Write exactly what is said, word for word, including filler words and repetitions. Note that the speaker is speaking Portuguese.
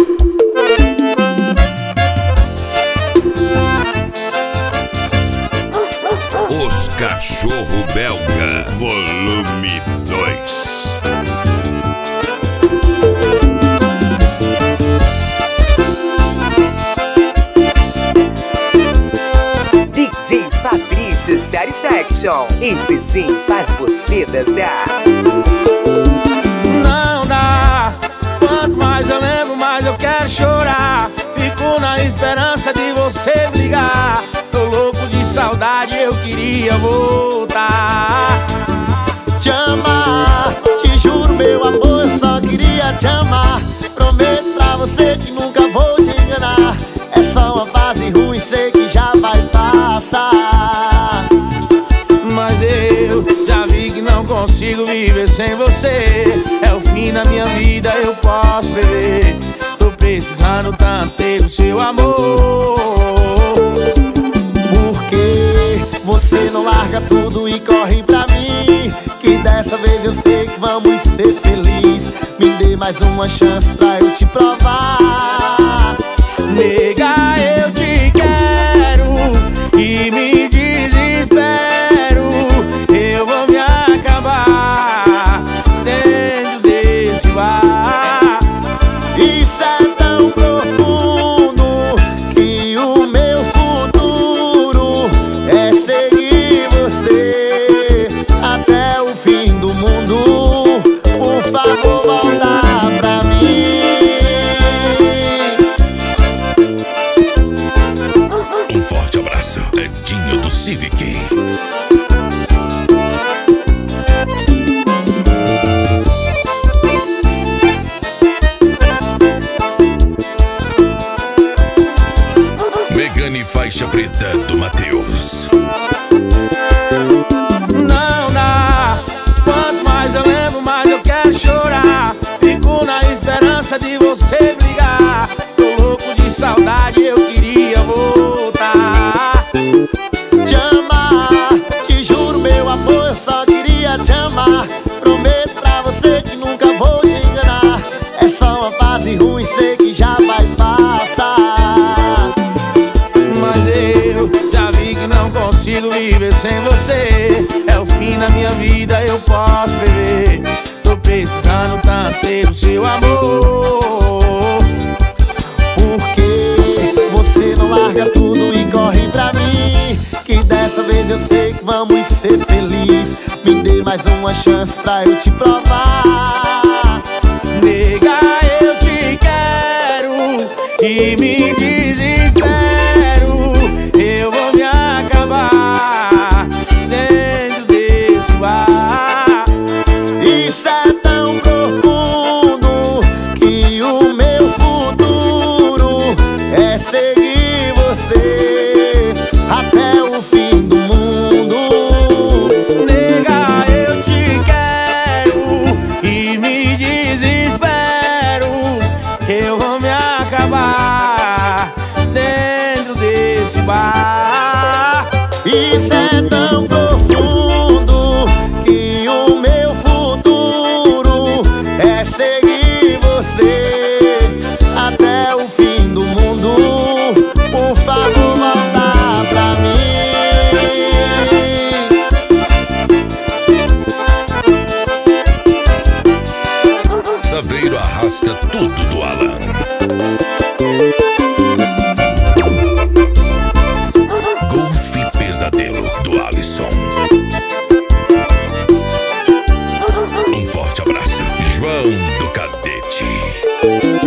Os Cachorro Belga, volume dois. D J Fabrício Satisfaction, esse sim faz você dançar. Não dá, quanto mais eu lembro, mais eu quero chorar. Fico na esperança de você brigar. Tô louco de saudade, eu queria voltar. Te amar, te juro meu amor, eu só queria te amar. Prometo pra você que nunca vou te enganar. É só uma fase ruim, sei que já vai passar. Mas eu já vi que não consigo viver sem você. É o fim da minha vida, eu posso beber. Tô precisando tanto ter o seu amor. Porque você não larga tudo e corre pra mim, que dessa vez eu sei que vamos ser felizes. Me dê mais uma chance pra eu te provar. Nega, eu te quero e me desespero. Eu vou me acabar dentro desse bar. Isso é tão profundo que o meu futuro é seguir você até o fim do mundo. Por favor, volta pra mim. Um forte abraço, Edinho do Civic. Megane Faixa Preta do Matheus. Não dá, quanto mais eu lembro, mais eu quero chorar. Fico na esperança de você brigar. Tô louco de saudade, eu queria voltar. Te amar, te juro meu amor, eu só queria te amar. Prometo pra você que nunca vou te enganar. É só uma fase ruim, sei que já vai passar. Mas eu já vi que não consigo viver sem você. É o fim da minha vida, eu posso beber. Tô precisando tanto ter o seu amor. Porque você não larga tudo e corre pra mim, que dessa vez eu sei que vamos ser felizes. Me dê mais uma chance pra eu te provar. Nega, eu te quero e me desespero. Eu vou me acabar dentro desse bar. Isso é tão profundo que o meu futuro é seguir você até o fim do mundo. Nega, eu te quero e me desespero. Eu vou me acabar dentro desse bar. Isso é tão profundo que o meu futuro é seguir você até o fim do mundo. Por favor, volta pra mim. Saveiro arrasta tudo do Alan. Golf Pesadelo do Alisson. Um forte abraço, João do Cadete.